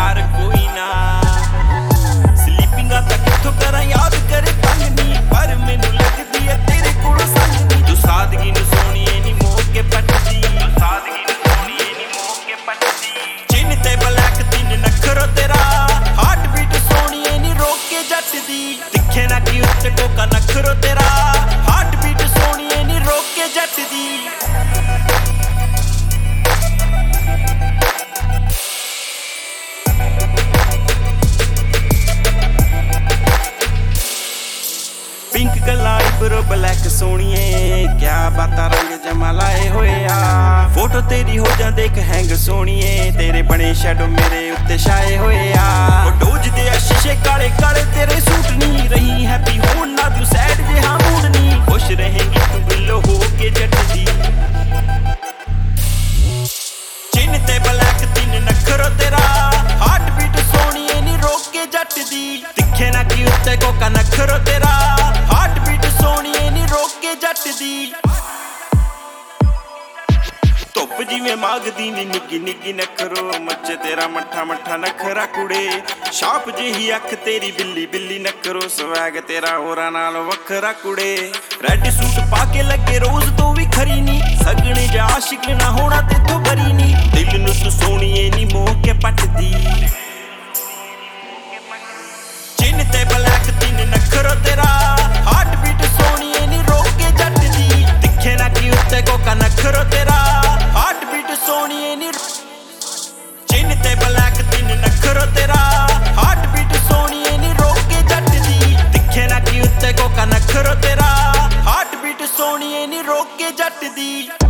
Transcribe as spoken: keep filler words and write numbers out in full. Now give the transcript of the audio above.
प्यार कोई ना स्लीपिंगा तक किथों करा याद करे तंग नी पर मैनू लगदी है तेरे कोल संग नी तू सादगी नू सोहणीए नी मोह के पटदी तू सादगी नू सोहणीए नी मोह के पटदी चिन ते ब्लैक तीन नखरो तेरा हार्ट बीट सोहणीए नी रोक के जट दी दिखे ना कि उत्ते कोका नखरो तेरा हार्ट बीट सोहणीए नी रोक के जट दी पिंक गल्ला आईब्रो ब्लैक सोहणीए क्या बातां रंग जमा लाए होए आ फोटो तेरी हो जा देख हैंग सोहणीए तेरे बने शैडो मेरे उत्ते छाए होए आ फोटोज दे शीशे काले काले तेरे सूट नी रही हैप्पी होण ना तू सैड जे हां मूड नी खुश रहेंगी तू बिल्लो हो के जट दी चिन ते ब्लैक तीन नखरो तेरा हार्ट बीट सोहणीए नी रोक के जट दी दिखे ना कि उत्ते कोका नखरो तेरा हार्ट बीट सोहणीए नी रोक के जट दी धुप जिवें मागदी नी निग्गी निग्गी नखरो मच्चे तेरा मट्ठा मट्ठा नखरा कुड़े शाप जेही अख तेरी बिल्ली बिल्ली नखरो स्वैग तेरा होरां नाल वखरा कुड़े रेड सूट पाके लगे रोज तो भी खरी नी सगणे जा आशिक ना होना तेथों बरी नी दिल नू तू सोहणीए नी मोह के पटदी चिन ते ब्लैक तीन नखरो तेरा हार्ट बीट सोहणीए नी रोक के जट दी दिखे ना कि उत्ते कोका नखरो तेरा हार्ट बीट सोहणीए नी चिन ते ब्लैक तीन नखरो तेरा हार्ट बीट सोहणीए नी रोक के जट दी दिखे ना कि उत्ते कोका नखरो तेरा हार्ट बीट सोहणीए नी रोक के जट दी।